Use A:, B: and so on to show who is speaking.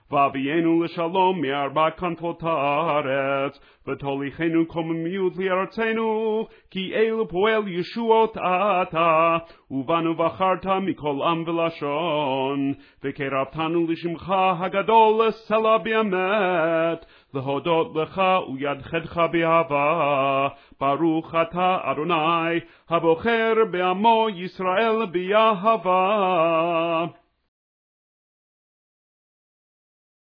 A: והביאנו לשלום מארבע כנפות הארץ, ותוליכנו קוממיות לארצנו, כי אלו פועל ישועות אתה, ובנו בחרת מכל עם ולשון, וקרבתנו לשמך הגדול לסלע באמת, להודות לך וידחדך באהבה. ברוך אתה אדוני, הבוחר בעמו ישראל באהבה.